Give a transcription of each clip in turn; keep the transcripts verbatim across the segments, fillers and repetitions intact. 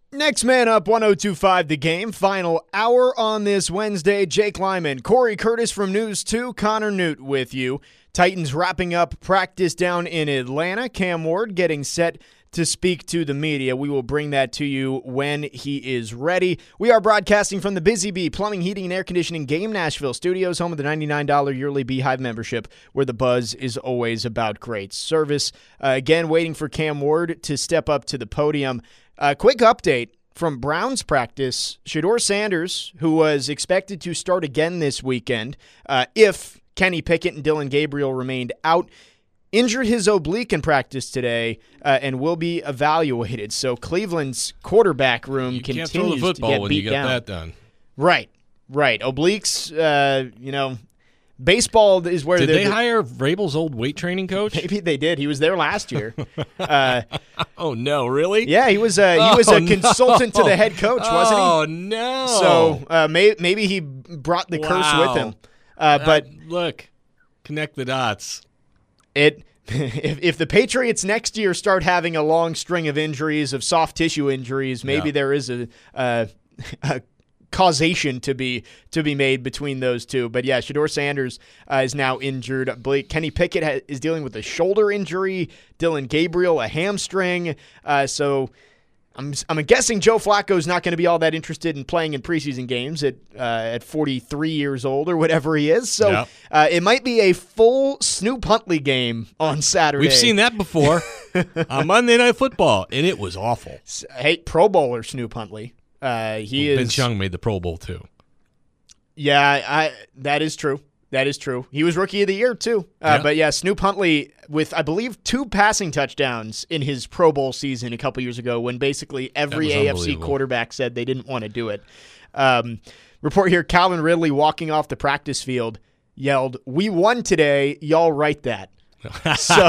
Next man up, one oh two point five The Game. Final hour on this Wednesday. Jake Lyman, Corey Curtis from News two, Connor Newt with you. Titans wrapping up practice down in Atlanta. Cam Ward getting set to speak to the media. We will bring that to you when he is ready. We are broadcasting from the Busy Bee Plumbing, Heating, and Air Conditioning Game Nashville Studios, home of the ninety-nine dollars yearly Beehive membership, where the buzz is always about great service. Uh, again, waiting for Cam Ward to step up to the podium. A uh, quick update from Browns practice. Shedeur Sanders, who was expected to start again this weekend uh, if Kenny Pickett and Dylan Gabriel remained out, injured his oblique in practice today uh, and will be evaluated. So Cleveland's quarterback room you continues can't throw the football to get when beat you get down. that done. Right, right. Obliques, uh, you know, baseball is where Did they're they the, hire Vrabel's old weight training coach? Maybe they did. He was there last year. Uh, oh no, really? yeah, he was. A, he was Oh, a consultant no. to the head coach, wasn't he? Oh no! So uh, may, maybe he brought the curse Wow. with him. Uh, but uh, look, connect the dots. it if, if the Patriots next year start having a long string of injuries, of soft tissue injuries, maybe Yeah. there is a, a, a causation to be to be made between those two. But yeah, Shedeur Sanders uh, is now injured. Blake, Kenny Pickett ha- is dealing with a shoulder injury. Dylan Gabriel a hamstring. Uh, so I'm I'm guessing Joe Flacco is not going to be all that interested in playing in preseason games at uh, at forty-three years old or whatever he is. So Yep. uh, it might be a full Snoop Huntley game on Saturday. We've seen that before on Monday Night Football, and it was awful. Hey, Pro Bowler Snoop Huntley. Uh, he well, is. Vince Young made the Pro Bowl too. Yeah, I that is true. That is true. He was Rookie of the Year, too. Uh, Yeah. But, yeah, Snoop Huntley with, I believe, two passing touchdowns in his Pro Bowl season a couple years ago when basically every was A F C unbelievable. quarterback said they didn't want to do it. Um, report here, Calvin Ridley walking off the practice field yelled, "We won today. Y'all write that." So,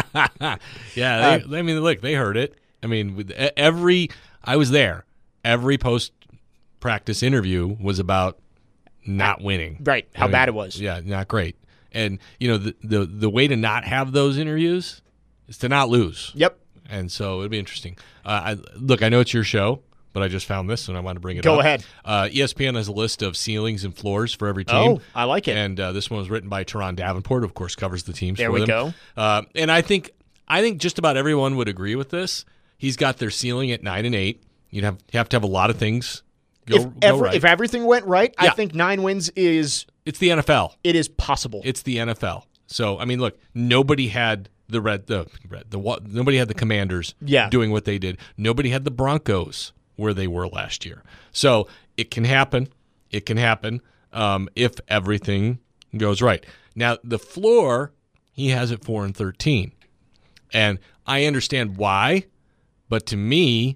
yeah, they, I mean, look, they heard it. I mean, with e- every I was there. Every post-practice interview was about not winning. right, how I mean, bad it was. Yeah, not great. And you know, the, the the way to not have those interviews is to not lose. Yep. And so it'd be interesting. Uh, I, look, I know it's your show, but I just found this and I want to bring it Go up. ahead. Uh, E S P N has a list of ceilings and floors for every team. Oh, I like it. And uh, this one was written by Teron Davenport, of course, covers the teams There for we them. go. Uh, and I think I think just about everyone would agree with this. He's got their ceiling at nine and eight. You'd have you have to have a lot of things go, If, go ever, right. if everything went right, I Yeah. think nine wins is It's the N F L. it is possible. It's the N F L. So I mean, look, nobody had the red the red the what nobody had the Commanders Yeah. doing what they did. Nobody had the Broncos where they were last year. So it can happen. It can happen um, if everything goes right. Now the floor, he has it four and thirteen, and I understand why, but to me,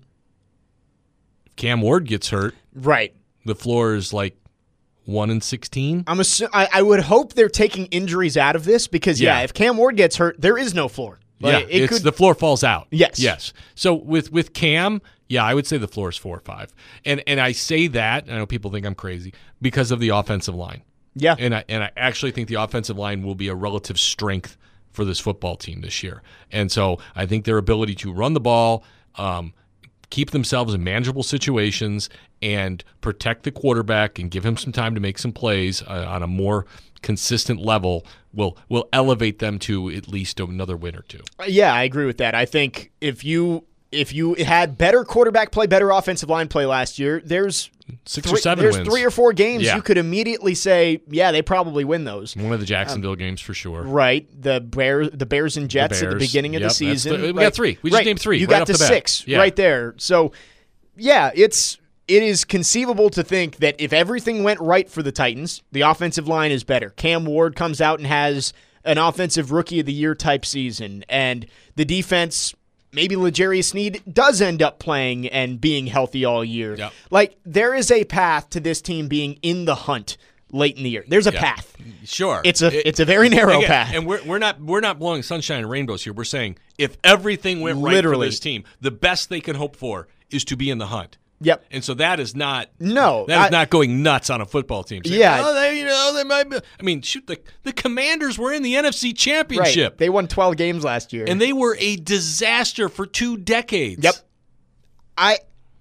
if Cam Ward gets hurt, right. the floor is like one and sixteen. I'm assu- I, I would hope they're taking injuries out of this because, yeah, Yeah. if Cam Ward gets hurt, there is no floor. Like, yeah, it it's could, the floor falls out. Yes. yes. So with with Cam, yeah, I would say the floor is four or five, and and I say that I know people think I'm crazy because of the offensive line, yeah. and I and I actually think the offensive line will be a relative strength for this football team this year, and so I think their ability to run the ball, um, keep themselves in manageable situations, and protect the quarterback and give him some time to make some plays uh, on a more consistent level will will elevate them to at least another win or two. Yeah, I agree with that. I think if you if you had better quarterback play, better offensive line play last year, there's Six three, or seven there's wins. three or four games Yeah. you could immediately say, yeah, they probably win those. One of the Jacksonville games for sure. Right, the Bears, the Bears and Jets at the Bears. beginning of Yep, the that's season. the- we got Like, three. We just right, named three You right got off to the bat. six Yeah. right there. So, yeah, it's it is conceivable to think that if everything went right for the Titans, the offensive line is better. Cam Ward comes out and has an offensive Rookie of the Year type season, and the defense. Maybe L'Jarius Sneed does end up playing and being healthy all year. Yep. Like, there is a path to this team being in the hunt late in the year. There's a Yeah. path. Sure. It's a It- it's a very narrow again, path. And we're we're not we're not blowing sunshine and rainbows here. We're saying if everything went right Literally. for this team, the best they can hope for is to be in the hunt. Yep. And so that is not No, that is I- not going nuts on a football team. Saying, Yeah. oh, they, you know, they might be. I mean, shoot, the the Commanders were in the N F C Championship, Right. They won twelve games last year. and they were a disaster for two decades. Yep. I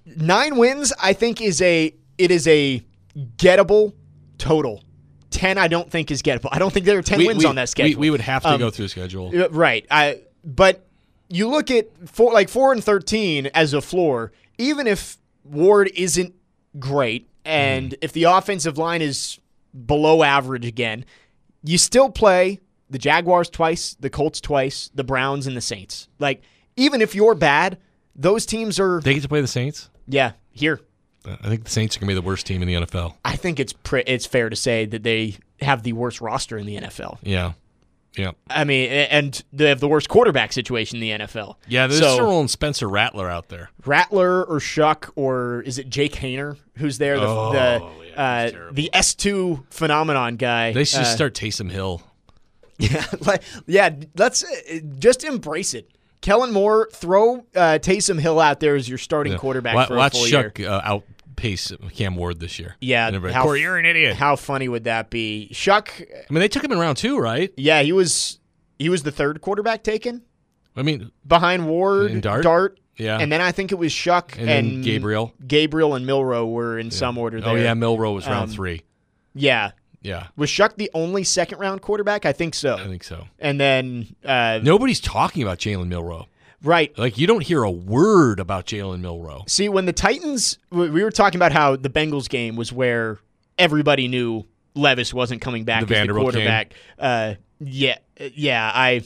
nine wins, I think, is a it is a gettable total. ten, I don't think is gettable. I don't think there are ten we, wins we, on that schedule. We, we would have to um, go through the schedule. Right. I, but you look at four, like four and thirteen as a floor, even if Ward isn't great and mm. if the offensive line is below average again, you still play the Jaguars twice, the Colts twice, the Browns, and the Saints. Like, even if you're bad, those teams are... They get to play the Saints? Yeah, here. I think the Saints are going to be the worst team in the N F L. I think it's pre- it's fair to say that they have the worst roster in the N F L. Yeah. Yeah. I mean, and they have the worst quarterback situation in the N F L. Yeah, there's so, still rolling Spencer Rattler out there. Rattler or Shuck, or is it Jake Hayner who's there? The, oh, the, yeah, uh, the S two phenomenon guy. They should uh, start Taysom Hill. Yeah, like, yeah. Let's uh, just embrace it. Kellen Moore, throw uh, Taysom Hill out there as your starting yeah. quarterback watch, for a watch full Shuck, year. Uh, outpace Cam Ward this year. Yeah, how, Corey, you're an idiot. How funny would that be? Shuck. I mean, they took him in round two, right? Yeah, he was. He was the third quarterback taken. I mean, behind Ward, and Dart? Dart, yeah, and then I think it was Shuck and, and Gabriel. Gabriel and Milroe were in yeah. some order there. Oh yeah, Milroe was round um, three. Yeah, yeah. Was Shuck the only second round quarterback? I think so. I think so. And then uh, nobody's talking about Jalen Milroe. Right. Like, you don't hear a word about Jalen Milroe. See, when the Titans, we were talking about how the Bengals game was where everybody knew Levis wasn't coming back the as Vanderbilt the quarterback. Uh, yeah, yeah. I,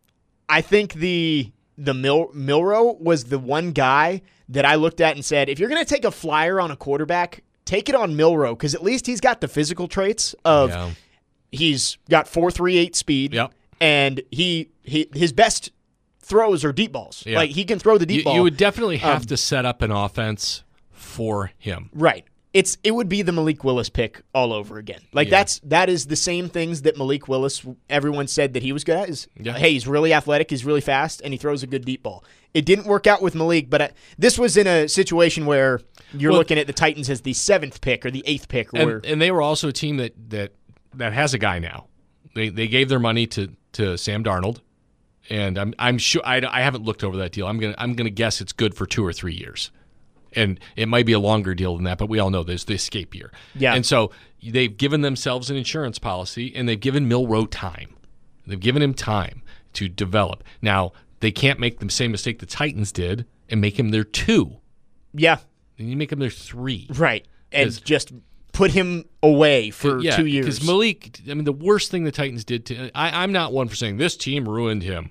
I think the the Mil, Milroe was the one guy that I looked at and said, if you're going to take a flyer on a quarterback, take it on Milroe, because at least he's got the physical traits of yeah. he's got four three eight speed, yep. and he, he his best throws are deep balls. Yeah. Like, he can throw the deep you, ball. You would definitely have um, to set up an offense for him. Right. It's it would be the Malik Willis pick all over again. Like, yeah. that's that is the same things that Malik Willis, everyone said that he was good at. Is yeah. hey, he's really athletic, he's really fast, and he throws a good deep ball. It didn't work out with Malik, but I, this was in a situation where you're well, looking at the Titans as the seventh pick or the eighth pick. And, or, and they were also a team that that, that has a guy now. They they gave their money to, to Sam Darnold, and I'm I'm sure I, I haven't looked over that deal. I'm gonna I'm gonna guess it's good for two or three years. And it might be a longer deal than that, but we all know there's the escape year. Yeah. And so they've given themselves an insurance policy, and they've given Milroe time. They've given him time to develop. Now, they can't make the same mistake the Titans did and make him their two. Yeah. And you make him their three. Right. And just put him away for yeah, two years. Because Malik, I mean, the worst thing the Titans did to I, I'm not one for saying this team ruined him.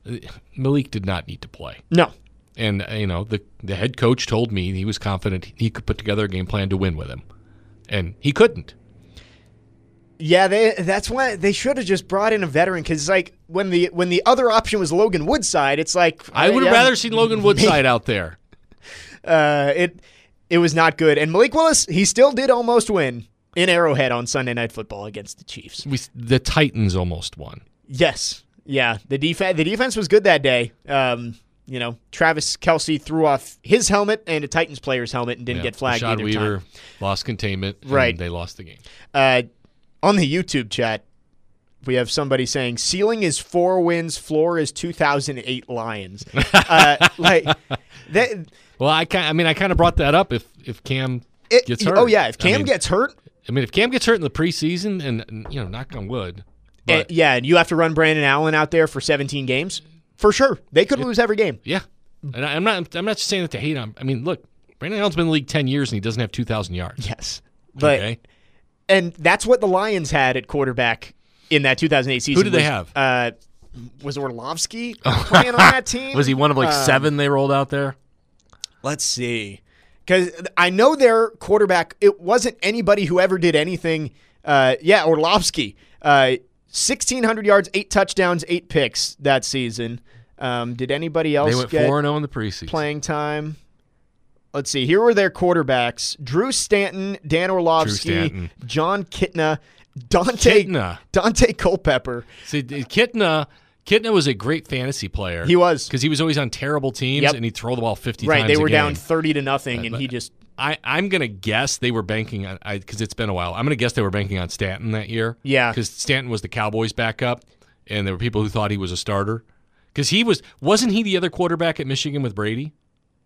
Malik did not need to play. No. And, you know, the the head coach told me he was confident he could put together a game plan to win with him. And he couldn't. Yeah, they, that's why they should have just brought in a veteran, because it's like when the when the other option was Logan Woodside, it's like... I would have yeah, rather seen Logan Woodside out there. Uh, it it was not good. And Malik Willis, he still did almost win in Arrowhead on Sunday Night Football against the Chiefs. We, the Titans almost won. Yes. Yeah, the, def- the defense was good that day. Um You know, Travis Kelce threw off his helmet and a Titans player's helmet and didn't yeah. get flagged Rashad either Weaver time. lost containment, and right. they lost the game. Uh, on the YouTube chat, we have somebody saying, ceiling is four wins, floor is two thousand eight Lions. uh, like that. Well, I kind I mean, I kind of brought that up if, if Cam it, gets hurt. Oh, yeah, if Cam I mean, gets hurt. I mean, if Cam gets hurt in the preseason and, you know, knock on wood. But, And, yeah, and you have to run Brandon Allen out there for seventeen games. For sure. They could lose every game. Yeah. And I, I'm not I'm not just saying that to hate on. I mean, look, Brandon Allen's been in the league ten years and he doesn't have two thousand yards. Yes. But okay. And that's what the Lions had at quarterback in that two thousand eight season. Who did was, they have? Uh, was Orlovsky playing on that team? Was he one of like um, seven they rolled out there? Let's see. Because I know their quarterback, it wasn't anybody who ever did anything. Uh, yeah, Orlovsky. Uh, sixteen hundred yards, eight touchdowns, eight picks that season. Um, did anybody else They went get four and oh in the preseason. playing time? Let's see. Here were their quarterbacks. Drew Stanton, Dan Orlovsky, Drew Stanton. John Kitna, Dante, Kitna. Dante Culpepper. See, Kitna, Kitna was a great fantasy player. He was. Because he was always on terrible teams, Yep. and he'd throw the ball fifty Right, times they were a game. down thirty to nothing, Uh, and but- he just... I, I'm going to guess they were banking on, because it's been a while, I'm going to guess they were banking on Stanton that year. Yeah. Because Stanton was the Cowboys' backup, and there were people who thought he was a starter. Because he was, wasn't he the other quarterback at Michigan with Brady?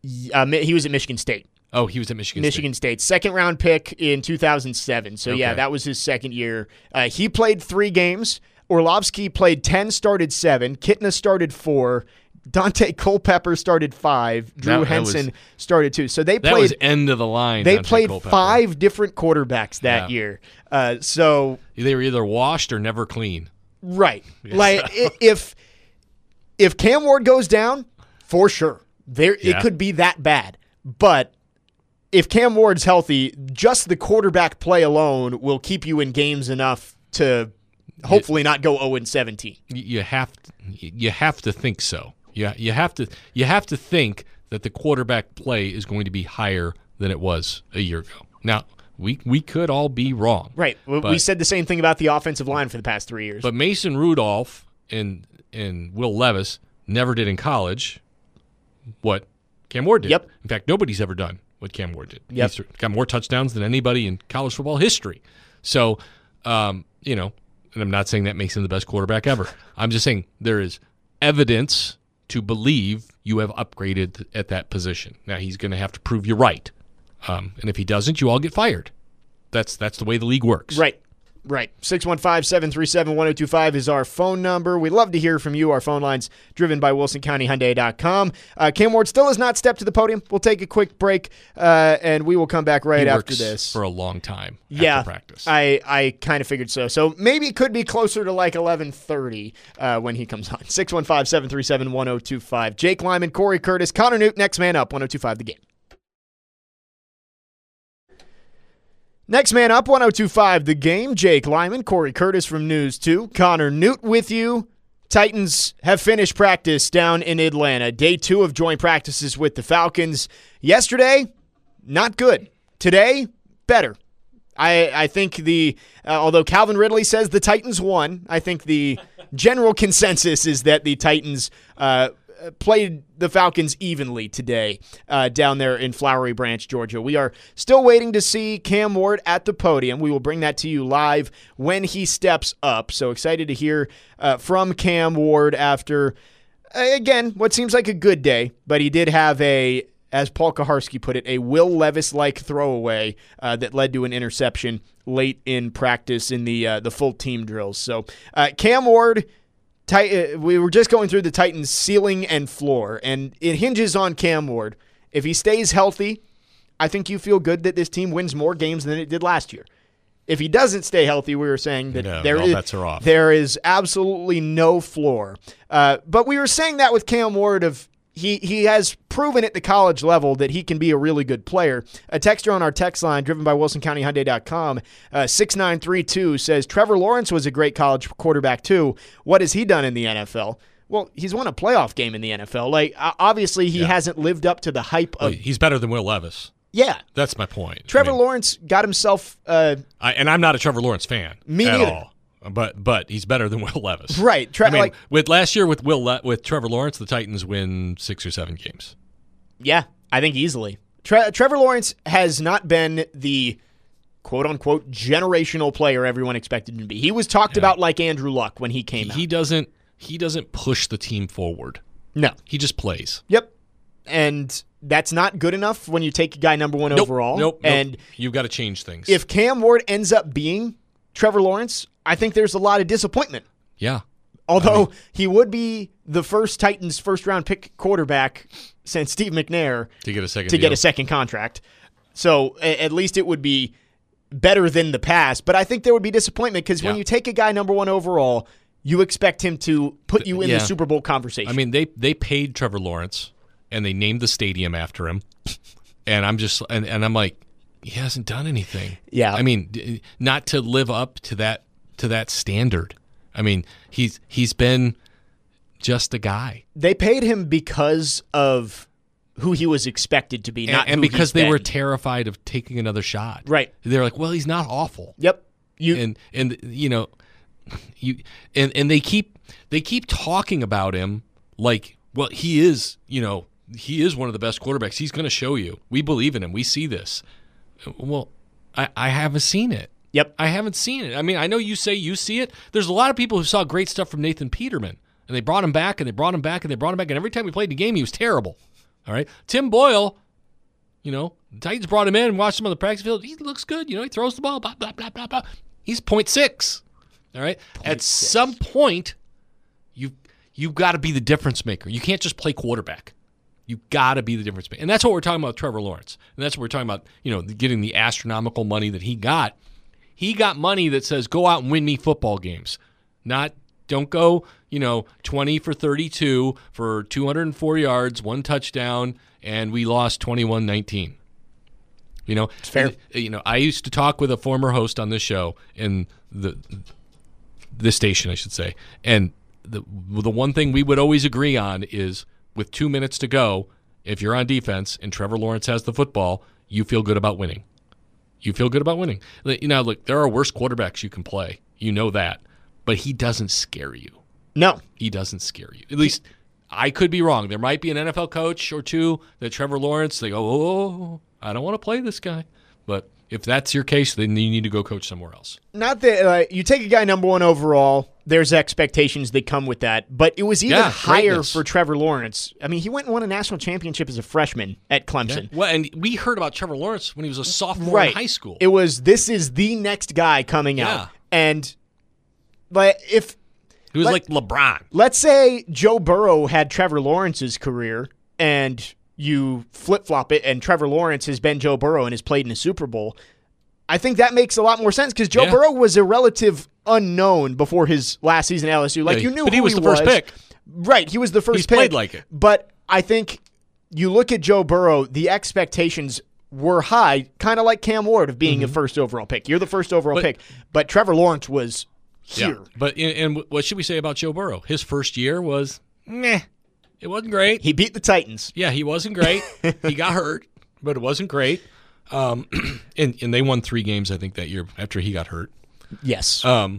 Uh, he was at Michigan State. Oh, he was at Michigan, Michigan State. State. Second round pick in two thousand seven. So, Okay. yeah, that was his second year. Uh, he played three games. Orlovsky played ten, started seven. Kitna started four. Dante Culpepper started five. Drew That- that Henson was- started two. So they That played was end of the line. They Dante played Culpepper. five different quarterbacks that Yeah. year. Uh, so They were either washed or never clean. right, like i- if if Cam Ward goes down, for sure, there Yeah. it could be that bad. But if Cam Ward's healthy, just the quarterback play alone will keep you in games enough to hopefully not go zero and seventeen. Y- You have to, you have to think so. You you have to you have to think that the quarterback play is going to be higher than it was a year ago. Now we we could all be wrong, Right. We- we But- said the same thing about the offensive line for the past three years. But Mason Rudolph and and Will Levis never did in college what Cam Ward did. Yep. In fact, nobody's ever done what Cam Ward did. Yep. He's got more touchdowns than anybody in college football history. So, um, you know, and I'm not saying that makes him the best quarterback ever. I'm just saying there is evidence to believe you have upgraded at that position. Now he's going to have to prove you right, um, and if he doesn't, you all get fired. That's that's the way the league works. Right. Right. six one five, seven three seven, one oh two five is our phone number. We'd love to hear from you. Our phone line's driven by Wilson County Hyundai dot com. Uh, Cam Ward still has not stepped to the podium. We'll take a quick break, uh, and we will come back right He after works this. for a long time. yeah, after practice. I, I kind of figured so. So maybe it could be closer to like eleven thirty uh, when he comes on. six one five, seven three seven, one oh two five. Jake Lyman, Corey Curtis, Connor Newt, next man up, one oh two five The Game. Next man up, one oh two five The Game. Jake Lyman, Corey Curtis from News two, Connor Newt with you. Titans have finished practice down in Atlanta. Day two of joint practices with the Falcons. Yesterday, not good. Today, better. I, I think the, uh, although Calvin Ridley says the Titans won, I think the general consensus is that the Titans uh, played the Falcons evenly today uh, down there in Flowery Branch, Georgia. We are still waiting to see Cam Ward at the podium. We will bring that to you live when he steps up. So excited to hear uh, from Cam Ward after, uh, again, what seems like a good day, but he did have a, as Paul Kaharski put it, a Will Levis-like throwaway uh, that led to an interception late in practice in the uh, the full team drills. So uh, Cam Ward, Tit- we were just going through the Titans' ceiling and floor, and it hinges on Cam Ward. If he stays healthy, I think you feel good that this team wins more games than it did last year. If he doesn't stay healthy, we were saying that No, there all is bets are off. there is absolutely no floor. Uh, but we were saying that with Cam Ward of he he has proven at the college level that he can be a really good player. A texter on our text line, driven by Wilson County Hyundai dot com, uh, six nine three two says, Trevor Lawrence was a great college quarterback too. What has he done in the N F L? Well, he's won a playoff game in the N F L. Like, uh, obviously, he Yeah. hasn't lived up to the hype Well, of. he's better than Will Levis. Yeah. That's my point. Trevor I mean, Lawrence got himself. Uh, I, and I'm not a Trevor Lawrence fan. Me at neither. all. But but he's better than Will Levis. right. Tre- I mean, like, with last year with Will Le- with Trevor Lawrence, the Titans win six or seven games. yeah, I think easily. Tre- Trevor Lawrence has not been the quote-unquote generational player everyone expected him to be. He was talked Yeah. about like Andrew Luck when he came He out. doesn't he doesn't push the team forward. No. He just plays. Yep. And that's not good enough when you take a guy number one Nope, overall. Nope. nope. And You've got to change things. if Cam Ward ends up being Trevor Lawrence, I think there's a lot of disappointment. yeah. Although I mean- he would be the first Titans first-round pick quarterback since Steve McNair To get a second to deal. get a second contract. So a- at least it would be better than the past. But I think there would be disappointment because when Yeah. you take a guy number one overall, you expect him to put you in Yeah. the Super Bowl conversation. I mean, they they paid Trevor Lawrence and they named the stadium after him. And I'm just and, and I'm like, he hasn't done anything. Yeah. I mean, d- not to live up to that to that standard. I mean, he's he's been just a guy. they paid him because of who he was expected to be, not and, and who because he's they been. were terrified of taking another shot. Right. They're like, well, he's not awful. Yep. You And and you know, you and and they keep they keep talking about him like, well, he is, you know, he is one of the best quarterbacks. He's going to show you. We believe in him. We see this. Well, I, I haven't seen it. Yep. I haven't seen it. I mean, I know you say you see it. There's a lot of people who saw great stuff from Nathan Peterman, and they brought him back, and they brought him back, and they brought him back, and every time we played the game, he was terrible. All right. Tim Boyle, you know, the Titans brought him in and watched him on the practice field. He looks good. You know, he throws the ball, blah, blah, blah, blah, blah. He's point six. All right. At some point, you, you've got to be the difference maker. You can't just play quarterback. You've got to be the difference maker. And that's what we're talking about with Trevor Lawrence. And that's what we're talking about, you know, getting the astronomical money that he got. He got money that says, go out and win me football games. Not, don't go, you know, twenty for thirty-two for two hundred four yards, one touchdown, and we lost twenty-one nineteen. You know, it's fair. You know, I used to talk with a former host on this show in the this station, I should say, and the the one thing we would always agree on is with two minutes to go, if you're on defense and Trevor Lawrence has the football, you feel good about winning. You feel good about winning. You know, look, there are worse quarterbacks you can play. You know that. But he doesn't scare you. No. He doesn't scare you. At least I could be wrong. There might be an N F L coach or two that Trevor Lawrence, they go, oh, I don't want to play this guy. But if that's your case, then you need to go coach somewhere else. Not that uh, you take a guy number one overall, there's expectations that come with that. But it was even yeah, higher greatness. for Trevor Lawrence. I mean, he went and won a national championship as a freshman at Clemson. Yeah. Well, and we heard about Trevor Lawrence when he was a sophomore right. in high school. It was, this is the next guy coming yeah. out. And but if he was let, like LeBron. Let's say Joe Burrow had Trevor Lawrence's career, and you flip-flop it, and Trevor Lawrence has been Joe Burrow and has played in a Super Bowl. I think that makes a lot more sense because Joe yeah. Burrow was a relative unknown before his last season at L S U. Like, yeah, you knew but who he was he the first was. pick. Right, he was the first He's pick. played like it. But I think you look at Joe Burrow, the expectations were high, kind of like Cam Ward of being mm-hmm. a first overall pick. You're the first overall but, pick. But Trevor Lawrence was here. Yeah. But and what should we say about Joe Burrow? His first year was meh. It wasn't great. He beat the Titans. Yeah, he wasn't great. He got hurt, but it wasn't great. Um, and, and they won three games, I think, that year after he got hurt. Yes. Um,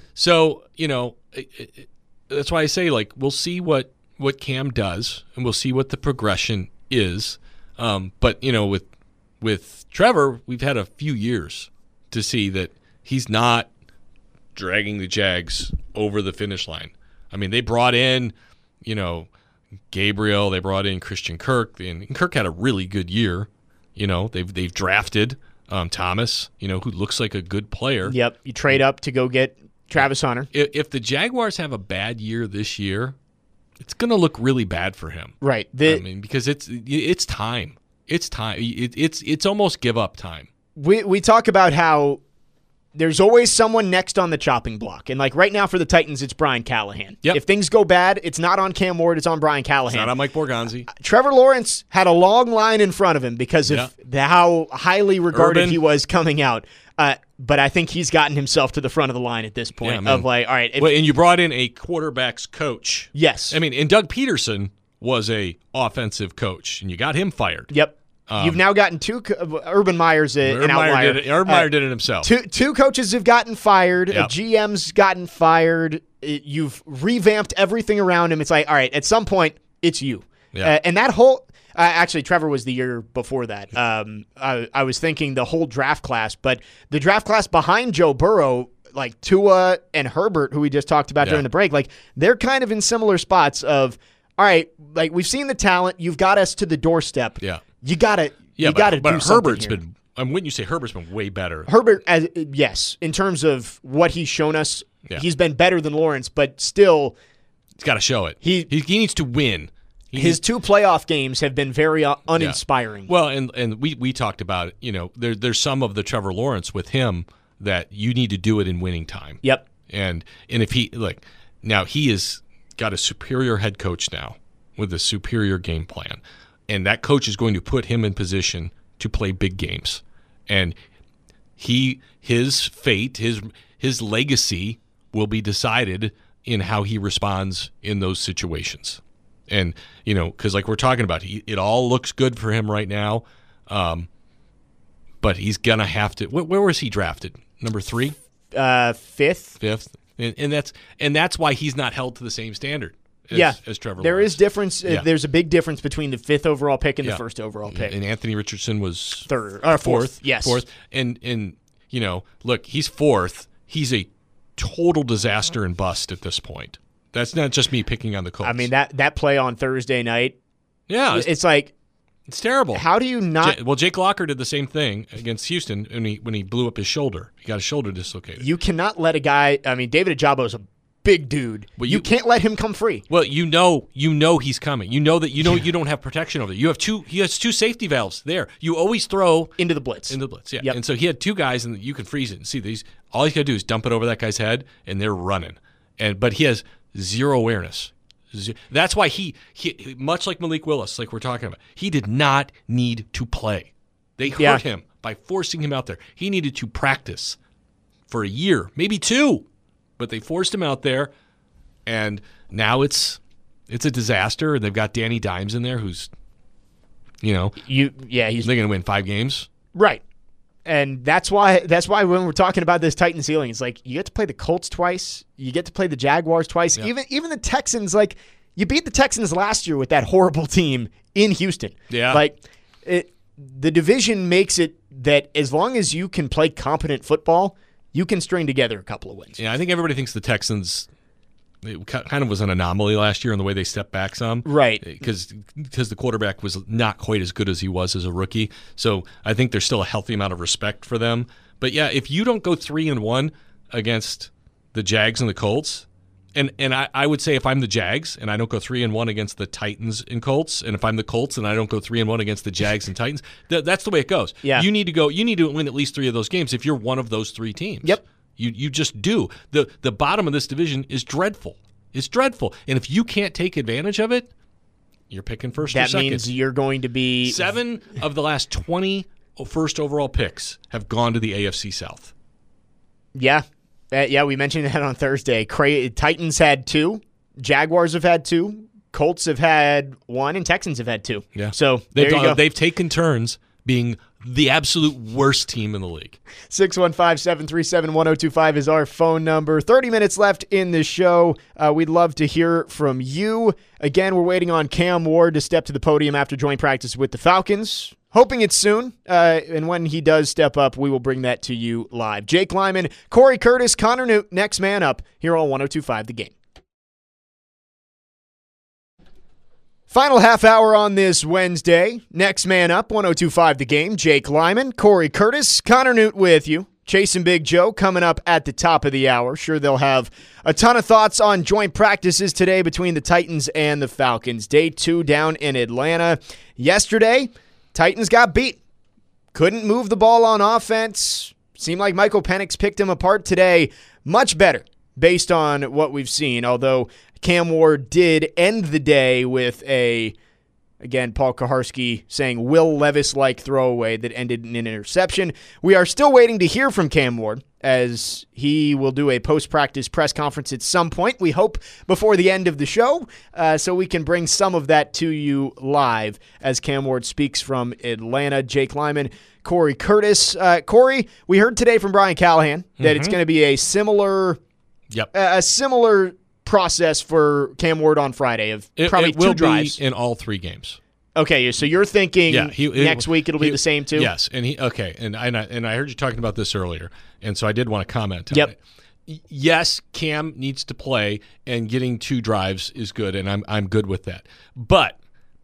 so, you know, it, it, that's why I say, like, we'll see what, what Cam does, and we'll see what the progression is. Um, but, you know, with with Trevor, we've had a few years to see that he's not dragging the Jags over the finish line. I mean, they brought in, you know, Gabriel, they brought in Christian Kirk, and Kirk had a really good year. You know, they've they've drafted um, Thomas, you know, who looks like a good player. Yep, you trade up to go get Travis Hunter. If, if the Jaguars have a bad year this year, it's going to look really bad for him. Right. The, I mean, because it's it's time. It's time. It, it's it's almost give up time. We we talk about how there's always someone next on the chopping block. And like right now for the Titans, it's Brian Callahan. Yep. If things go bad, it's not on Cam Ward, it's on Brian Callahan. It's not on Mike Borgonzi. Trevor Lawrence had a long line in front of him because of yeah. the, how highly regarded Urban. he was coming out. Uh, but I think he's gotten himself to the front of the line at this point yeah, of like, all right. If, well, and you brought in a quarterback's coach. Yes. I mean, and Doug Peterson was a offensive coach, and you got him fired. Yep. Um, You've now gotten two. Co- Urban Meyer's a, Urban an outlier. Meyer did it, Urban uh, Meyer did it himself. Two two coaches have gotten fired. Yep. A G M's gotten fired. It, you've revamped everything around him. It's like, all right, at some point, it's you. Yeah. Uh, and that whole uh, actually, Trevor was the year before that. Um, I, I was thinking the whole draft class, but the draft class behind Joe Burrow, like Tua and Herbert, who we just talked about yeah. during the break, like they're kind of in similar spots. Of all right, like we've seen the talent. You've got us to the doorstep. Yeah. You got to. Yeah, you got to but, do but Herbert's here. been. I mean, wouldn't you say Herbert's been way better? Herbert, as yes, in terms of what he's shown us, yeah. he's been better than Lawrence. But still, he's got to show it. He he, he needs to win. He his needs, two playoff games have been very uh, uninspiring. Yeah. Well, and and we we talked about it. You know, there there's some of the Trevor Lawrence with him that you need to do it in winning time. Yep. And and if he like now he has got a superior head coach now with a superior game plan, and that coach is going to put him in position to play big games. And he his fate, his his legacy will be decided in how he responds in those situations. And, you know, because like we're talking about, he, it all looks good for him right now, um, but he's going to have to – where was he drafted? Number three? Uh, fifth. Fifth. And, and that's and that's why he's not held to the same standard as, yeah. as Trevor There Lawrence. is difference. Yeah. Uh, there's a big difference between the fifth overall pick and yeah. the first overall pick. And Anthony Richardson was third or fourth. fourth. Yes. Fourth. And, and, you know, look, he's fourth. He's a total disaster and bust at this point. That's not just me picking on the Colts. I mean, that, that play on Thursday night, Yeah. It's like, it's terrible. how do you not? J- well, Jake Locker did the same thing against Houston when he when he blew up his shoulder. He got his shoulder dislocated. You cannot let a guy. I mean, David Ajabo is a big dude. Well, you, you- can't let him come free. Well, you know, you know he's coming. You know that you know you don't have protection over it. You have two. He has two safety valves there. You always throw Into the blitz. into the blitz. Yeah, Yep. and so he had two guys, and you can freeze it. And see these. All he's got to do is dump it over that guy's head, and they're running. And but he has zero awareness. Ze- That's why he he much like Malik Willis, like we're talking about. He did not need to play. They hurt Yeah. him by forcing him out there. He needed to practice for a year, maybe two, but they forced him out there. And now it's it's a disaster. And they've got Danny Dimes in there, who's, you know, You, yeah, he's they're going to win five games. right, and that's why that's why when we're talking about this Titan ceiling, it's like you get to play the Colts twice, you get to play the Jaguars twice, Yeah. even even the Texans. Like you beat the Texans last year with that horrible team in Houston. Yeah. like it, the division makes it that as long as you can play competent football, you can string together a couple of wins. Yeah, I think everybody thinks the Texans it ki- kind of was an anomaly last year in the way they stepped back some. Right. Because because the quarterback was not quite as good as he was as a rookie. So I think there's still a healthy amount of respect for them. But yeah, if you don't go three and one against the Jags and the Colts, and and I, I would say if I'm the Jags and I don't go three and one against the Titans and Colts, and if I'm the Colts and I don't go three and one against the Jags and Titans, th- that's the way it goes. Yeah. You need to go. You need to win at least three of those games if you're one of those three teams. Yep. You you just do. The the bottom of this division is dreadful. It's dreadful. And if you can't take advantage of it, you're picking first or That second. means you're going to be Seven of the last twenty first overall picks have gone to the A F C South. Yeah. Uh, yeah, we mentioned that on Thursday. Cra- Titans had two, Jaguars have had two, Colts have had one, and Texans have had two. Yeah. So They've, there you done- go. they've taken turns being the absolute worst team in the league. six one five, seven three seven, one oh two five is our phone number. thirty minutes left in the show. Uh, we'd love to hear from you. Again, we're waiting on Cam Ward to step to the podium after joint practice with the Falcons. Hoping it's soon, uh, and when he does step up, we will bring that to you live. Jake Lyman, Corey Curtis, Connor Newt, next man up here on one oh two five The Game. Final half hour on this Wednesday. Next man up, one oh two five The Game. Jake Lyman, Corey Curtis, Connor Newt with you. Chase and Big Joe coming up at the top of the hour. Sure, they'll have a ton of thoughts on joint practices today between the Titans and the Falcons. Day two down in Atlanta. Yesterday, Titans got beat. Couldn't move the ball on offense. Seemed like Michael Penix picked him apart today. Much better based on what we've seen, although Cam Ward did end the day with a, again, Paul Kaharski saying Will Levis-like throwaway that ended in an interception. We are still waiting to hear from Cam Ward as he will do a post-practice press conference at some point, we hope before the end of the show, uh, so we can bring some of that to you live as Cam Ward speaks from Atlanta. Jake Lyman, Corey Curtis. Uh, Corey, we heard today from Brian Callahan that Mm-hmm. it's going to be a similar, Yep. a similar process for Cam Ward on Friday of It, probably it will two drives. be in all three games. Okay, so you're thinking Yeah, he- it- next week it'll he- be the same too? Yes, and he okay, and I, and I and I heard you talking about this earlier, and so I did want to comment. On Yep. it. Y- Yes, Cam needs to play, and getting two drives is good, and I'm I'm good with that. But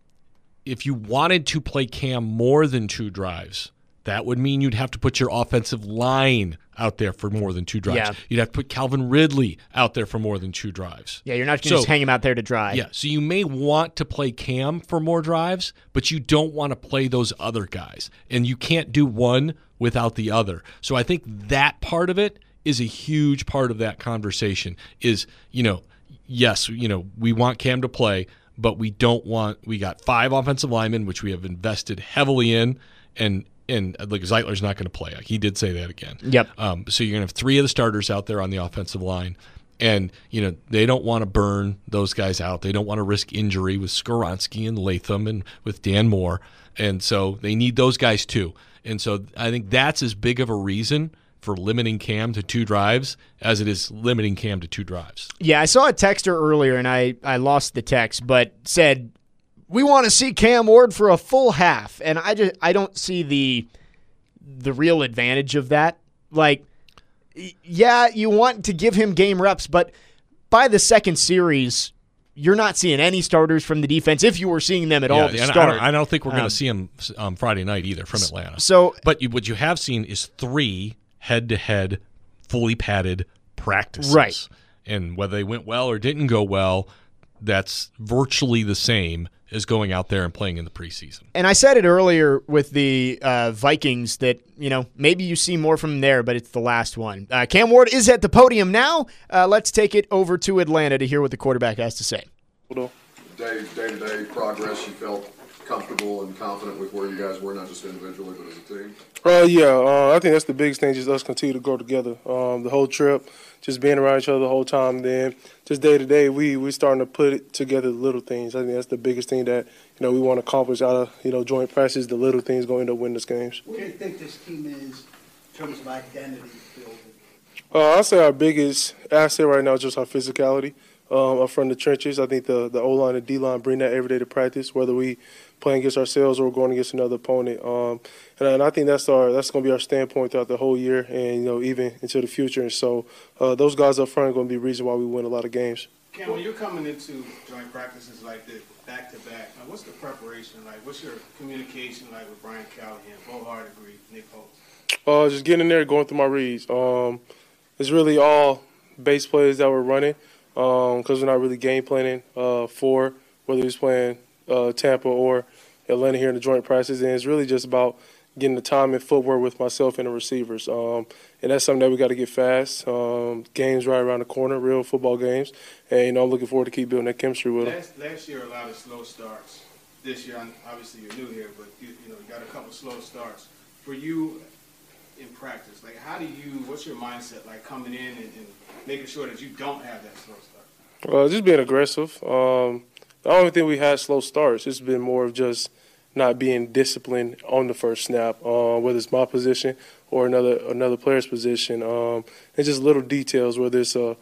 if you wanted to play Cam more than two drives, that would mean you'd have to put your offensive line out there for more than two drives. Yeah. You'd have to put Calvin Ridley out there for more than two drives. Yeah, you're not going to So- just hang him out there to dry. Yeah, so you may want to play Cam for more drives, but you don't want to play those other guys. And you can't do one without the other. So I think that part of it is a huge part of that conversation is, you know, yes, you know, we want Cam to play, but we don't want we got five offensive linemen, which we have invested heavily in, and and like Zeitler's not going to play. He did say that again. Yep. Um, so you're going to have three of the starters out there on the offensive line. And, you know, they don't want to burn those guys out. They don't want to risk injury with Skoronski and Latham and with Dan Moore. And so they need those guys too. And so I think that's as big of a reason for limiting Cam to two drives as it is limiting Cam to two drives. Yeah, I saw a texter earlier, and I, I lost the text, but said, we want to see Cam Ward for a full half. And I just I don't see the the real advantage of that. Like, y- yeah, you want to give him game reps, but by the second series, you're not seeing any starters from the defense, if you were seeing them at yeah, all to and start. I don't, I don't think we're going to Um, see them um, Friday night either from Atlanta. So, but you, what you have seen is three head-to-head, fully padded practices. Right. And whether they went well or didn't go well, that's virtually the same as going out there and playing in the preseason. And I said it earlier with the uh, Vikings that, you know, maybe you see more from there, but it's the last one. Uh, Cam Ward is at the podium now. Uh, let's take it over to Atlanta to hear what the quarterback has to say. Day, day-to-day progress, you felt comfortable and confident with where you guys were, not just individually, but as a team? Uh, yeah, uh, I think that's the biggest thing, just us continue to grow together. Um, the whole trip, just being around each other the whole time. Then just day-to-day, we we starting to put it together, the little things. I think that's the biggest thing that, you know, we want to accomplish out of, you know, joint practice, the little things going to win us games. What do you think this team is in terms of identity building? Uh, I'd say our biggest asset right now is just our physicality. Um, up from the trenches, I think the, the O-line and D-line bring that every day to practice, whether we playing against ourselves or going against another opponent. Um, and, and I think that's our that's going to be our standpoint throughout the whole year and, you know, even into the future. And so uh, those guys up front are going to be the reason why we win a lot of games. Cam, when you're coming into joint practices like this, back-to-back, like what's the preparation like? What's your communication like with Brian Callahan, Bo Hardegree, Nick Holtz? Uh, just getting in there, going through my reads. Um, it's really all base plays that we're running. Because um, we're not really game planning uh, for whether he's playing uh, Tampa or Atlanta here in the joint practices. And it's really just about getting the time and footwork with myself and the receivers. Um, and that's something that we got to get fast. Um, games right around the corner, real football games. And, you know, I'm looking forward to keep building that chemistry with them. Last, last year, a lot of slow starts. This year, obviously you're new here, but you, you know, you got a couple slow starts. For you in practice, like how do you, what's your mindset like coming in and, and making sure that you don't have that slow start? Uh, just being aggressive. Um, the only thing we had slow starts. It's been more of just not being disciplined on the first snap, uh, whether it's my position or another another player's position. Um, and just little details, whether it's a,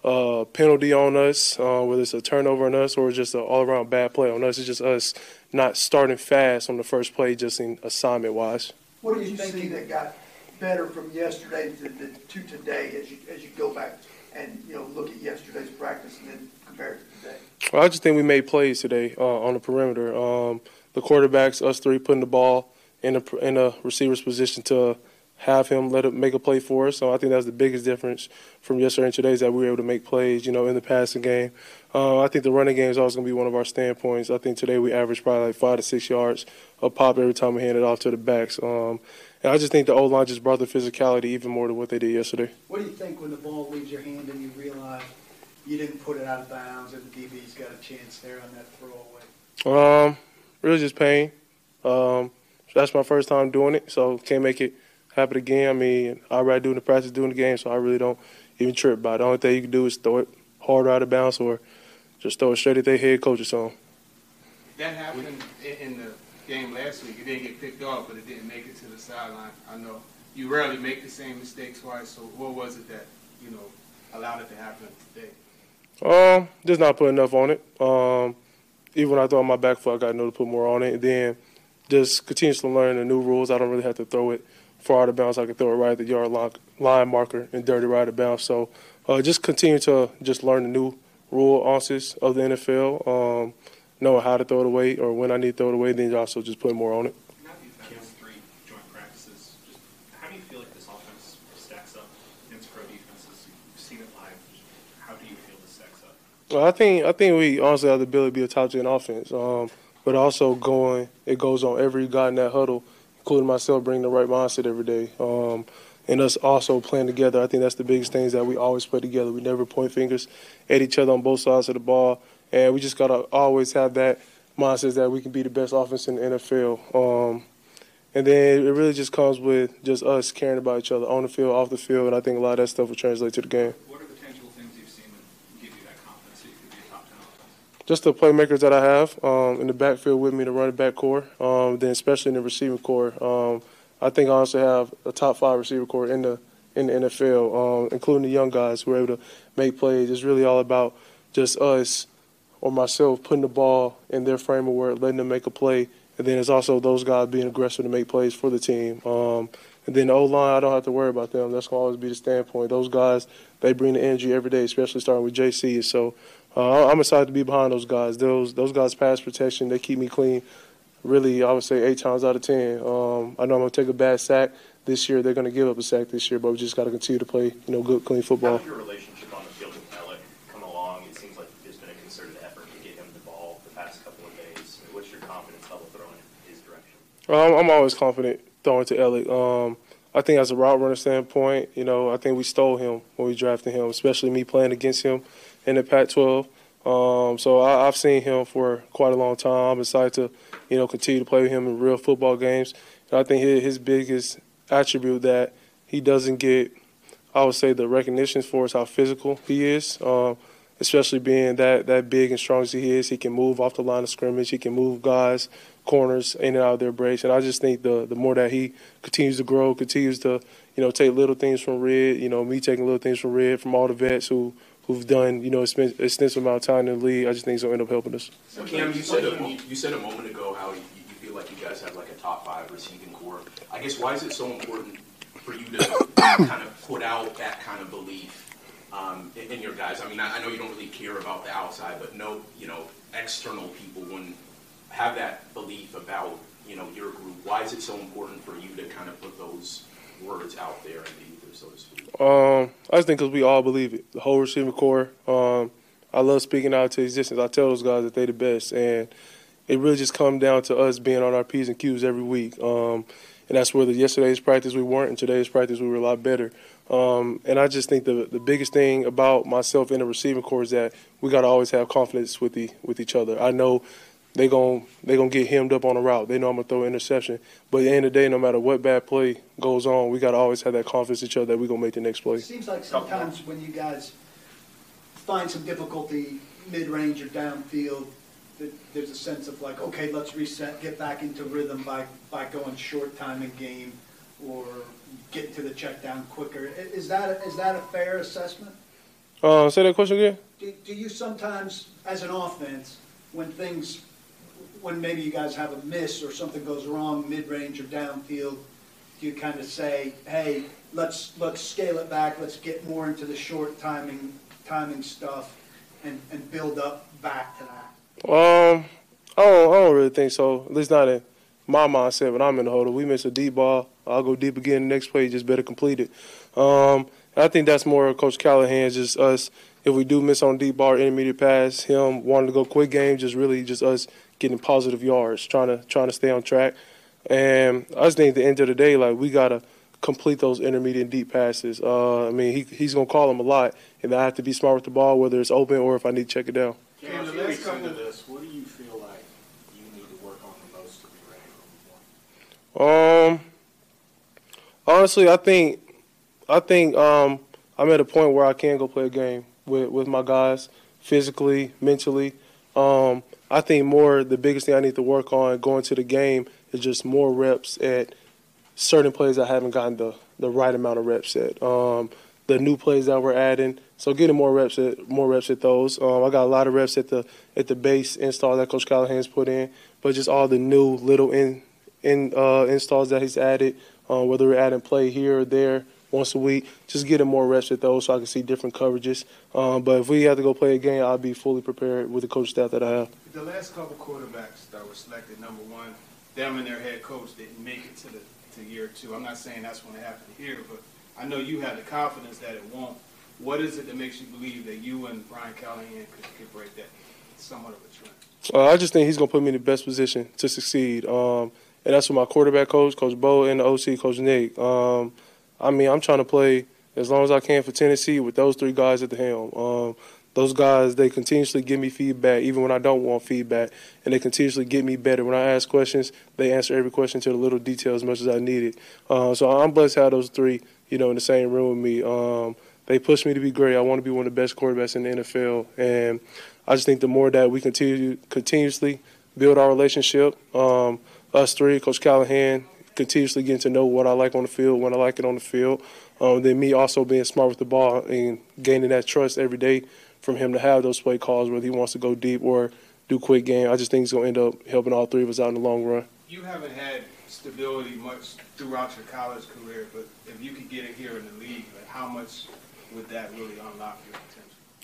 a penalty on us, uh, whether it's a turnover on us, or just an all-around bad play on us. It's just us not starting fast on the first play, just in assignment-wise. What do you think that got better from yesterday to, to, to today as you as you go back and, you know, look at yesterday's practice and then compare it to today? Well, I just think we made plays today uh, on the perimeter. Um, the quarterbacks, us three, putting the ball in a, in a receiver's position to have him let it make a play for us. So I think that's the biggest difference from yesterday and today is that we were able to make plays, you know, in the passing game. Uh, I think the running game is always going to be one of our standpoints. I think today we averaged probably like five to six yards a pop every time we hand it off to the backs. Um, and I just think the O-line just brought the physicality even more than what they did yesterday. What do you think when the ball leaves your hand and you realize you didn't put it out of bounds and the D B's got a chance there on that throwaway? Um, really just pain. Um, that's my first time doing it, so can't make it happen again. I mean, I'd rather do it in the practice, do it in the game, so I really don't even trip about it. The only thing you can do is throw it hard out of bounds or just throw it straight at their head coach or something. That happened in, in the game last week. It didn't get picked off, but it didn't make it to the sideline. I know you rarely make the same mistake twice, so what was it that, you know, allowed it to happen today? Um, just not putting enough on it. Um, even when I throw on my back foot, I got to know to put more on it. And then just continuously learn the new rules. I don't really have to throw it far out of bounds. I can throw it right at the yard line, line marker and dirty right out of bounds. So uh, just continue to just learn the new rule nuances of the N F L, um, knowing how to throw it away or when I need to throw it away, then also just put more on it. Now that you've had those three joint practices, just how do you feel like this offense stacks up against pro defenses? You've seen it live. How do you feel this stacks up? Well, I think I think we honestly have the ability to be a top ten offense, um, but also going it goes on every guy in that huddle, including myself, bringing the right mindset every day, um, and us also playing together. I think that's the biggest things that we always play together. We never point fingers at each other on both sides of the ball, and we just gotta always have that mindset that we can be the best offense in the N F L. Um, and then it really just comes with just us caring about each other on the field, off the field, and I think a lot of that stuff will translate to the game. What are the tangible things you've seen that give you that confidence that you could be a top ten offense? Just the playmakers that I have um, in the backfield with me, the running back core, um, then especially in the receiving core. Um, I think I also have a top five receiver core in the in the N F L, um, including the young guys who are able to make plays. It's really all about just us or myself putting the ball in their frame of work, letting them make a play, and then it's also those guys being aggressive to make plays for the team. Um, and then the O-line, I don't have to worry about them. That's going to always be the standpoint. Those guys, they bring the energy every day, especially starting with J C. So uh, I'm excited to be behind those guys. Those those guys pass protection. They keep me clean. Really, I would say eight times out of ten. Um, I know I'm going to take a bad sack this year. They're going to give up a sack this year, but we just got to continue to play, you know, good, clean football. How did your relationship on the field with Alec come along? It seems like there's been a concerted effort to get him the ball the past couple of days. What's your confidence level throwing in his direction? Um, I'm always confident throwing to Alec. Um, I think as a route runner standpoint, you know, I think we stole him when we drafted him, especially me playing against him in the Pac twelve. Um, so I, I've seen him for quite a long time. I'm excited to, you know, continue to play with him in real football games. And I think his, his biggest attribute that he doesn't get, I would say, the recognition for is how physical he is, um, especially being that, that big and strong as he is. He can move off the line of scrimmage. He can move guys, corners in and out of their breaks. And I just think the the more that he continues to grow, continues to, you know, take little things from Red, you know, me taking little things from Red, from all the vets who, who've done, you know, spent extensive amount of time in the league, I just think he's going to end up helping us. So Cam, you said, a, you said a moment ago how you, you feel like you guys have like a top five receiving core. I guess why is it so important for you to kind of put out that kind of belief um, in, in your guys? I mean, I, I know you don't really care about the outside, but no, you know, external people wouldn't have that belief about, you know, your group. Why is it so important for you to kind of put those words out there in the ether, so to speak? Um, I just think because we all believe it, the whole receiving core. Um, I love speaking out to existence. I tell those guys that they're the best, and it really just comes down to us being on our P's and Q's every week. Um, and that's where the yesterday's practice we weren't, and today's practice we were a lot better. Um, and I just think the the biggest thing about myself in the receiving core is that we got to always have confidence with the with each other. I know they gon' they gonna get hemmed up on a route. They know I'm gonna throw an interception. But at the end of the day, no matter what bad play goes on, we gotta always have that confidence in each other that we gonna make the next play. It seems like sometimes when you guys find some difficulty mid-range or downfield, that there's a sense of like, okay, let's reset, get back into rhythm by by going short time in game or getting to the check down quicker. Is that is that a fair assessment? Uh, say that question again. Do, do you sometimes, as an offense, when things when maybe you guys have a miss or something goes wrong mid-range or downfield, do you kind of say, hey, let's let's scale it back, let's get more into the short timing timing stuff and, and build up back to that? Um, I don't, I don't really think so. At least not in my mindset when I'm in the huddle. We miss a deep ball, I'll go deep again the next play, just better complete it. Um, I think that's more Coach Callahan's, just us. If we do miss on deep ball or intermediate pass, him wanting to go quick game, just really just us getting positive yards, trying to trying to stay on track. And I just think at the end of the day, like, we gotta complete those intermediate and deep passes. Uh, I mean, he he's gonna call them a lot, and I have to be smart with the ball, whether it's open or if I need to check it down. Cam, the last couple of this, what do you feel like you need to work on the most to be ready for the one? Um, honestly, I think I think um, I'm at a point where I can go play a game with, with my guys, physically, mentally. Um, I think more the biggest thing I need to work on going to the game is just more reps at certain plays I haven't gotten the, the right amount of reps at. Um, the new plays that we're adding, so getting more reps at more reps at those. Um, I got a lot of reps at the at the base install that Coach Callahan's put in, but just all the new little in in uh, installs that he's added, uh, whether we're adding play here or there once a week, just getting more reps at those so I can see different coverages. Um, but if we have to go play a game, I'll be fully prepared with the coach staff that I have. The last couple quarterbacks that were selected number one, them and their head coach didn't make it to the to year two. I'm not saying that's going to happen here, but I know you have the confidence that it won't. What is it that makes you believe that you and Brian Callahan could, could break that somewhat of a trend? Uh, I just think he's going to put me in the best position to succeed. Um, and that's with my quarterback coach, Coach Bo, and the O C, Coach Nick. Um, I mean, I'm trying to play as long as I can for Tennessee with those three guys at the helm. Um, those guys, they continuously give me feedback, even when I don't want feedback, and they continuously get me better. When I ask questions, they answer every question to the little detail as much as I need it. Uh, so I'm blessed to have those three, you know, in the same room with me. Um, they push me to be great. I want to be one of the best quarterbacks in the N F L, and I just think the more that we continue continuously build our relationship, um, us three, Coach Callahan, continuously getting to know what I like on the field, when I like it on the field. Um, then me also being smart with the ball and gaining that trust every day from him to have those play calls, whether he wants to go deep or do quick game. I just think he's going to end up helping all three of us out in the long run. You haven't had stability much throughout your college career, but if you could get it here in the league, like how much would that really unlock your potential?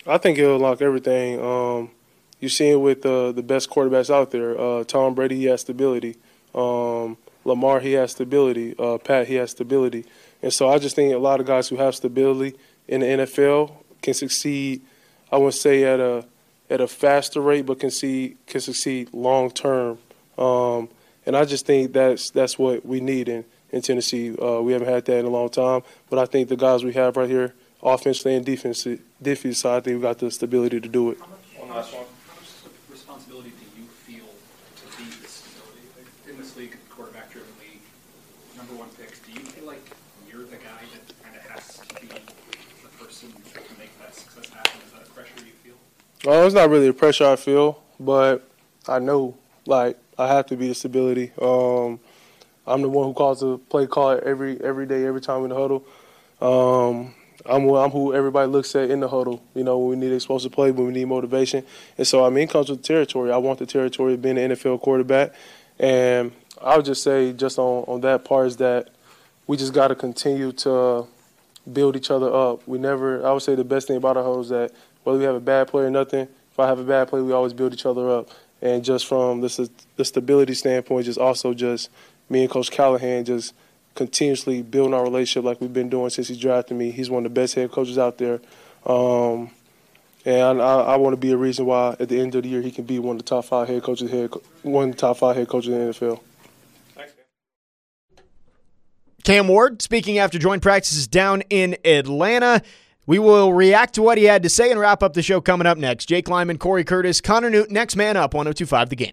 I think he'll unlock everything. Um, you see it with uh, the best quarterbacks out there. Uh, Tom Brady, he has stability. Um, Lamar, he has stability. Uh, Pat, he has stability. And so I just think a lot of guys who have stability in the N F L can succeed, I wouldn't say at a at a faster rate, but can see can succeed long term. Um, and I just think that's that's what we need in, in Tennessee. Uh, we haven't had that in a long time, but I think the guys we have right here, offensively and defensively, defensive side, I think we got the stability to do it. How much, One last one. How much responsibility do you feel to be this stability? Like, in this league, quarterback-driven league, number one picks, do you feel like you're the guy that kind of has to be the person to make that success happen? Is that a pressure you feel? Oh, it's not really a pressure I feel, but I know, like, I have to be the stability. Um, I'm the one who calls the play call every every day, every time in the huddle. Um, I'm, I'm who everybody looks at in the huddle, you know, when we need explosive play, when we need motivation. And so, I mean, it comes with the territory. I want the territory of being an N F L quarterback. And I would just say just on, on that part is that we just got to continue to build each other up. We never – I would say the best thing about our huddle is that whether we have a bad play or nothing, if I have a bad play, we always build each other up. And just from the, the stability standpoint, just also just me and Coach Callahan just – continuously building our relationship like we've been doing since he drafted me. He's one of the best head coaches out there. Um, and I, I want to be a reason why at the end of the year he can be one of the top five head coaches, head, one of the top five head coaches in the N F L. Thanks, man. Cam Ward speaking after joint practices down in Atlanta. We will react to what he had to say and wrap up the show coming up next. Jake Lyman, Corey Curtis, Connor Newton, next man up, one oh two point five The Game.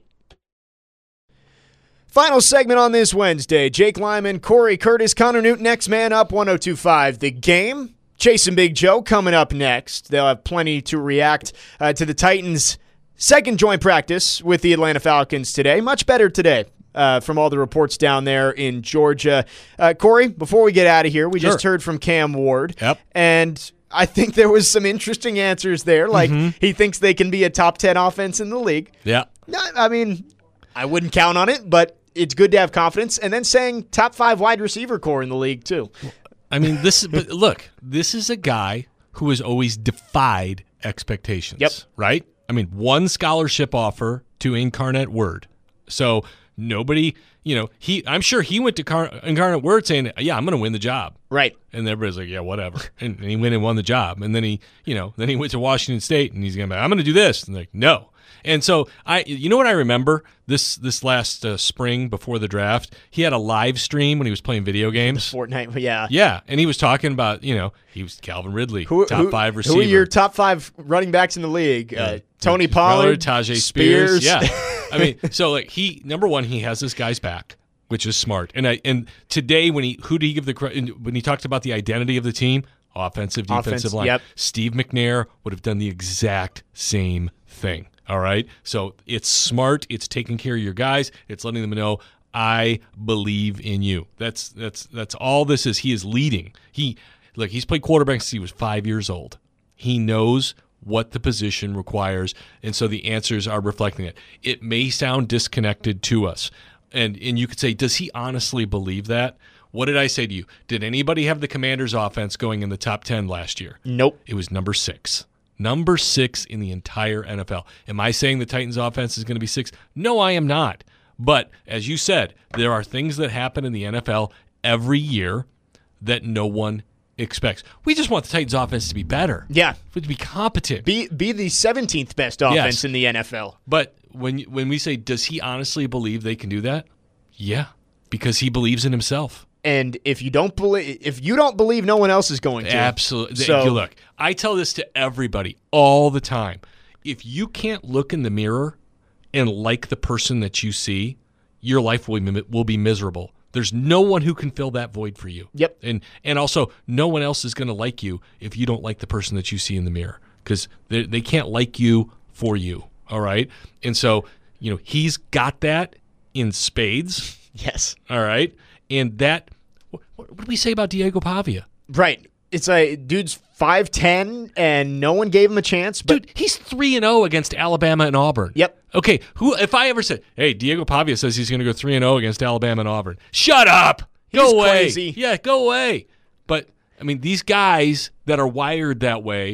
Final segment on this Wednesday. Jake Lyman, Corey Curtis, Connor Newton, next man up, one oh two point five The Game. Chase and Big Joe coming up next. They'll have plenty to react uh, to the Titans' second joint practice with the Atlanta Falcons today. Much better today uh, from all the reports down there in Georgia. Uh, Corey, before we get out of here, we Sure. just heard from Cam Ward. Yep. And I think there was some interesting answers there. Like, Mm-hmm. he thinks they can be a top ten offense in the league. Yeah. Not, I mean, I wouldn't count on it, but it's good to have confidence. And then saying top five wide receiver core in the league, too. I mean, this. But look, this is a guy who has always defied expectations. Yep. Right? I mean, one scholarship offer to Incarnate Word. So nobody, you know, he. I'm sure he went to Car- Incarnate Word saying, yeah, I'm going to win the job. Right. And everybody's like, yeah, whatever. And, and he went and won the job. And then he, you know, then he went to Washington State and he's going to be, I'm going to do this. And they're like, no. And so I, you know what I remember this this last uh, spring before the draft, he had a live stream when he was playing video games. Fortnite, yeah. Yeah, and he was talking about, you know, he was Calvin Ridley, Who, top who, five receiver. Who are your top five running backs in the league? Yeah. Uh, Tony His Pollard, brother, Tajay Spears. Spears. Yeah, I mean, so like he number one, he has this guy's back, which is smart. And I and today when he who did he give the credit when he talked about the identity of the team, offensive, defensive Offense, line. yep. Steve McNair would have done the exact same thing. All right, so it's smart. It's taking care of your guys. It's letting them know I believe in you. That's that's that's all this is. He is leading. He look. He's played quarterback since he was five years old. He knows what the position requires, and so the answers are reflecting it. It may sound disconnected to us, and and you could say, does he honestly believe that? What did I say to you? Did anybody have the Commanders' offense going in the top ten last year? Nope. It was number six. Number six in the entire N F L. Am I saying the Titans' offense is going to be six? No, I am not. But as you said, there are things that happen in the N F L every year that no one expects. We just want the Titans' offense to be better. Yeah. To be competent. Be be the seventeenth best offense Yes. in the N F L. But when when we say, does he honestly believe they can do that? Yeah, because he believes in himself. And if you don't believe, if you don't believe, no one else is going to. Absolutely. So, Look, I tell this to everybody all the time. If you can't look in the mirror and like the person that you see, your life will be, will be miserable. There's no one who can fill that void for you. Yep. And and also, no one else is going to like you if you don't like the person that you see in the mirror, because they, they can't like you for you. All right. And so, you know, he's got that in spades. yes. All right. And that, what, what did we say about Diego Pavia? Right. It's a dude's five ten, and no one gave him a chance. But Dude, he's three and zero against Alabama and Auburn. Yep. Okay. Who? If I ever said, "Hey, Diego Pavia says he's going to go three and zero against Alabama and Auburn," shut up. Go He's away. crazy. Yeah, go away. But I mean, these guys that are wired that way,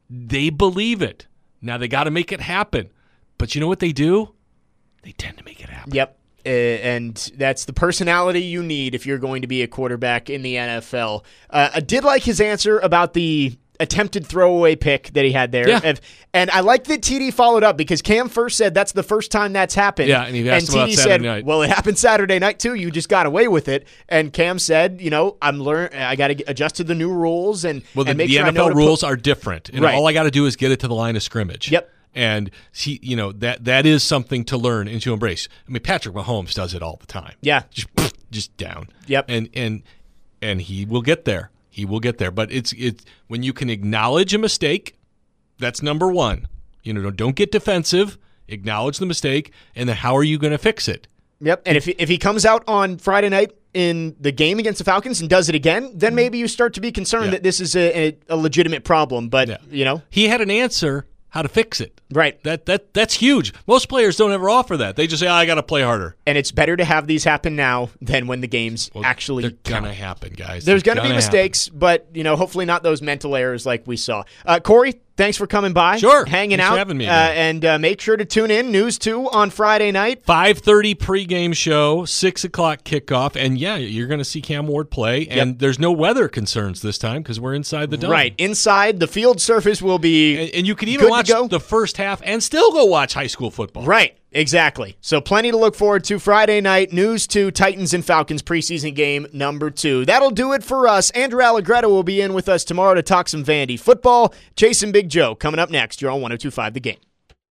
They believe it. Now they got to make it happen. But you know what they do? They tend to make it happen. Yep. Uh, and that's the personality you need if you're going to be a quarterback in the N F L. Uh, I did like his answer about the attempted throwaway pick that he had there. Yeah. And, and I like that T D followed up because Cam first said that's the first time that's happened. Yeah, and he asked and him about T D Saturday said, night. well, it happened Saturday night too. You just got away with it. And Cam said, you know, I'm learn. I got to adjust to the new rules and, Well, the, and make the sure N F L I know to rules put- are different. And Right. all I got to do is get it to the line of scrimmage. Yep. And he, you know, that that is something to learn and to embrace. I mean, Patrick Mahomes does it all the time. Yeah. Just just down. Yep. And and and he will get there. He will get there. But it's it's when you can acknowledge a mistake, that's number one. You know, don't get defensive. Acknowledge the mistake, and then how are you going to fix it? Yep. And if he, if he comes out on Friday night in the game against the Falcons and does it again, then maybe you start to be concerned Yeah. that this is a, a, a legitimate problem. But, Yeah. you know, He had an answer how to fix it. right. That that that's huge. Most players don't ever offer that. They just say, oh, "I got to play harder." And it's better to have these happen now than when the games Well, actually they're count. gonna happen, guys. There's They're going to be gonna mistakes, but, you know, hopefully not those mental errors like we saw. Uh, Corey, thanks for coming by. Sure. Hanging Thanks for out. having me uh, again. and uh, make sure to tune in. News two on Friday night. five thirty pregame show, six o'clock kickoff, and yeah, you're going to see Cam Ward play, and Yep. there's no weather concerns this time because we're inside the dome. Right. Inside, the field surface will be And, and you can even good to watch go. the first half and still go watch high school football. Right, exactly. So plenty to look forward to Friday night. News two, Titans and Falcons preseason game number two. That'll do it for us. Andrew Allegretto will be in with us tomorrow to talk some Vandy football. Chasing Big Joe coming up next. You're on one oh two point five The Game.